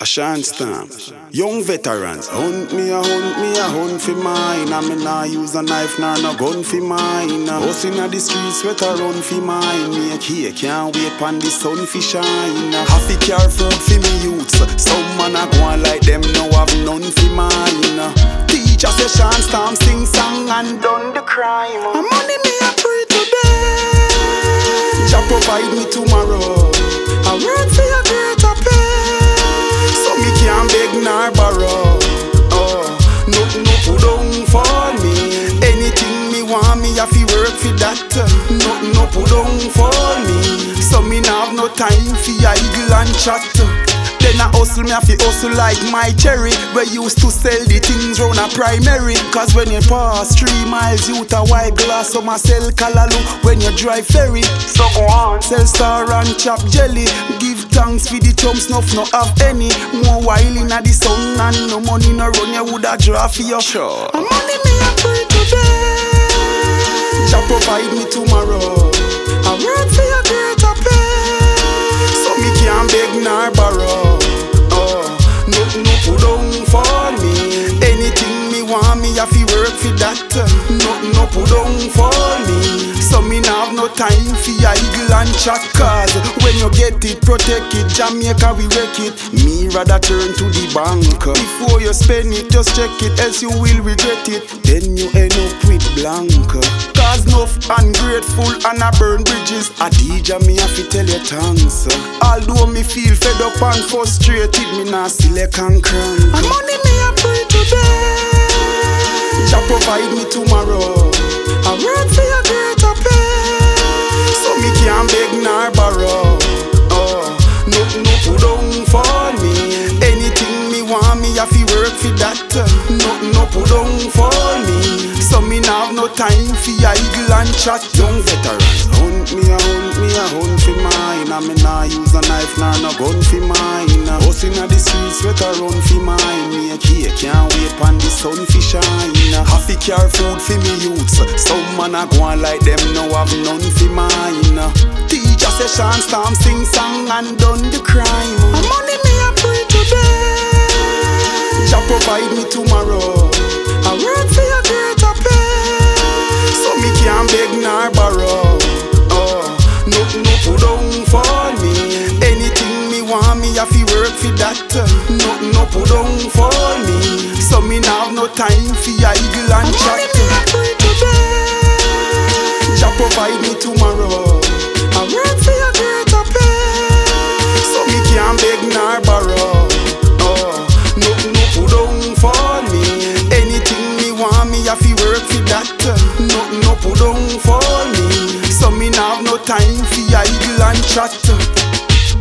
Sean Stamp. Young veterans, hunt me a hunt for mine. And me nah use a knife nor no gun for mine. Us inna the streets, sweat a run for mine. Make here, can't wait pon the sun fi shine. Have to care food for me youths. Some man a go on like them, no have none for mine. Teacher say Sean Stamp sing song and done the crime. A money me a pray today, Jah provide me tomorrow. I work for your greater pay, so me can't beg nor borrow. Oh, no put down for me. Anything me want, me have to work for that. No put down for me, so me nah have no time for idle and chat. Then I hustle, me have to hustle like my cherry. We used to sell the things round a primary. Cause when you pass 3 miles, you a white glass. So I sell Kalalu when you drive ferry. So go on, sell star and chop jelly. Give thanks for the chumps, no have any. More while in the sun and no money no run, you woulda draw for your sure. A money me a pray today, Jah provide me tomorrow. I work for your greater pay, so me can't beg nor borrow. No put down for me. Anything me want, me have to work for that. No put down for me, so me nah have no time for idle and chat. Cause when you get it, protect it. Jamaica we wreck it. Me rather turn to the bank. Before you spend it, just check it, else you will regret it. Then you end up with blank. Cause enough ungrateful and I burn bridges. A DJ me have to tell you thanks. Although me feel fed up and frustrated, me nah still a crank. A money me a pray today, Jah provide me tomorrow. I work for your greater pay, so me can't beg nor borrow. No put down for me. Anything me want, me have to work for that. No put down for me, so me nah have no time for idle and chat. Young veterans, hunt me a hunt for mine. And me nah use a knife nor no gun for mine. Us inna the streets, sweat a run for mine. Make here, can't wait pon the sun fi shine. Have to care food for me youths. Some man a go on like them, no have none for mine. Teacher say Sean Stamp sing song and done the crime. A money me a pray today, Jah provide me tomorrow. I work for your greater pay, so me can't beg nor borrow. No put down for me. Anything me want, me have to work for that. No put down for me, so me nah have no time for idle and chat. Me a pray today, Jah provide me tomorrow. I work for your greater pay, so me can't beg nor borrow. No put down for me. Anything me want, me have to work for that. No put down for me, so me nah have no time for idle and chat.